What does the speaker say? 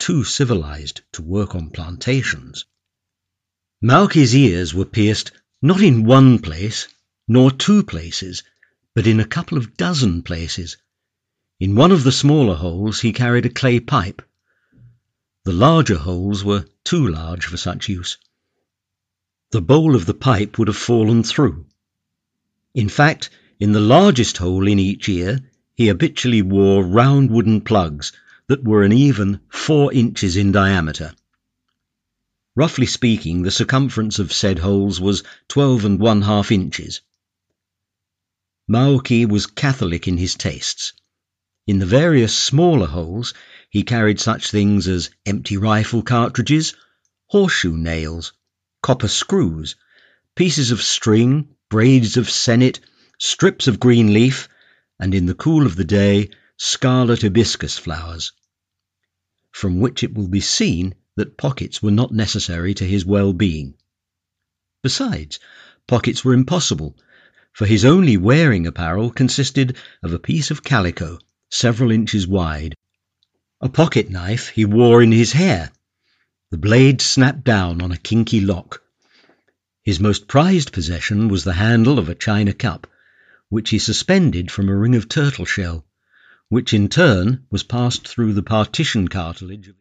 too civilized to work on plantations. Mauki's ears were pierced not in one place, nor two places, but in a couple of dozen places. In one of the smaller holes he carried a clay pipe. The larger holes were too large for such use. The bowl of the pipe would have fallen through. In fact, in the largest hole in each ear, he habitually wore round wooden plugs that were an even 4 inches in diameter. Roughly speaking, the circumference of said holes was 12 1/2 inches. Mauki was catholic in his tastes. In the various smaller holes he carried such things as empty rifle cartridges, horseshoe nails, copper screws, pieces of string, braids of sennet, strips of green leaf, and in the cool of the day, scarlet hibiscus flowers. From which it will be seen that pockets were not necessary to his well-being. Besides, pockets were impossible, for his only wearing apparel consisted of a piece of calico several inches wide. A pocket knife he wore in his hair, the blade snapped down on a kinky lock. His most prized possession was the handle of a china cup, which he suspended from a ring of turtle shell, which in turn was passed through the partition cartilage